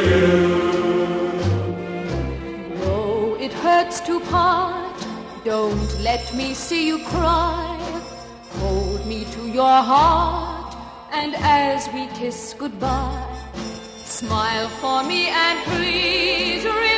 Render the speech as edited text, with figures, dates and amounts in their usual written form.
Though it hurts to part, don't let me see you cry. Hold me to your heart, and as we kiss goodbye, smile for me and please